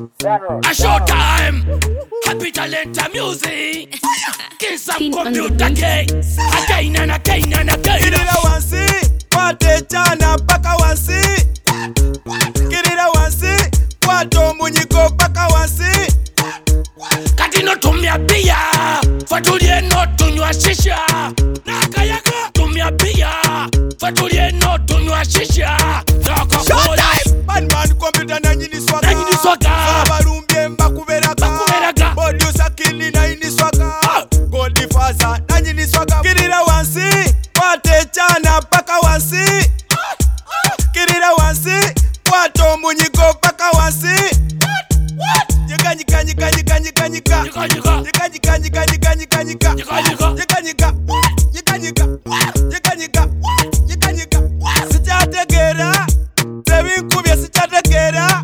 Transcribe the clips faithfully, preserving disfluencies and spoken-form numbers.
A showtime. Happy talent music. Get some computer games. Again and again and again. Kirira wansi, wate chana paka wansi. Kirira wansi, wato munyiko paka wansi. Katino tumia bia, fatulie no tunywa shisha. Nakayaga tumia bia, fatulie no tunywa shisha. Showtime! Man man computer na nyini swaka. Na nyini swaka. Sabarumbie mbakuberaga. Mbakuberaga. Producer kili na nyini swaka. Goldie Faza na nyini swaka. Kirira wansi, wate chana paka wansi. Kirira wansi, wato munyiko paka wansi. Nyika nyika nyika nyika nyika nyika Nyika nyika. nyika nyika nyika nyika nyika nyika Nyika nyika. nyika nyika nyika nyika nyika nyika nyika nyika sichategera sebinkubye sichategera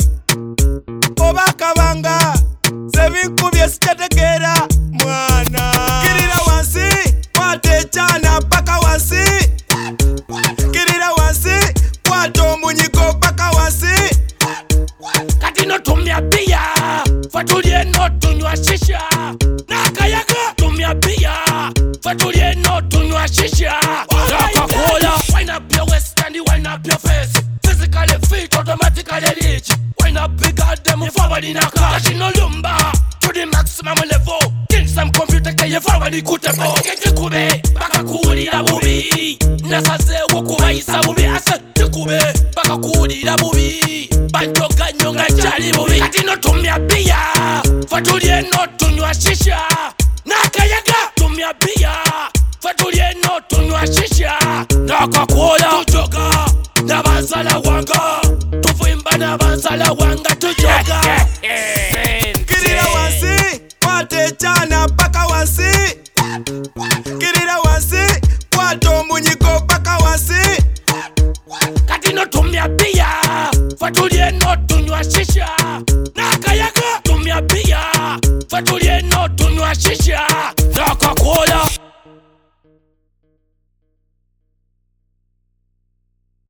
obakabanga sebinkubye sichategera mwana kirira wansi wate chana paka wansi kirira wansi wato munyiko paka wansi Katino tumia bia, fatulie no tunywa shisha. Nakayaga tumia bia, fatulie no tunywa shisha. Coca-Cola, wind up your waist and wind up your face. Physically fit, automatically rich. Wind up bigger than you forward in a car. She no lumba to the maximum level. Kill some computer, can you forward the kutebo? Get the kube, baka kuri la bubi. Nasase wukuba isa bubi asa tikube, baka kuri la bubi. Banjo kanyonga chali bubi. Katino tumia bia, fatulie no tunywa shisha. Nakayaga tumia bia, fatulie no tunywa shisha. Coca-Cola tujoga, nabanzala wanga. Tuvimba nabanzala wanga tujoga. Kirira wansi, wate chana paka wansi. Kirira wansi, wato munyiko paka wansi. Katino tumia bia, fatulie no tunywa shisha. Nakayaga tumia bia, fatulie no tunywa shisha.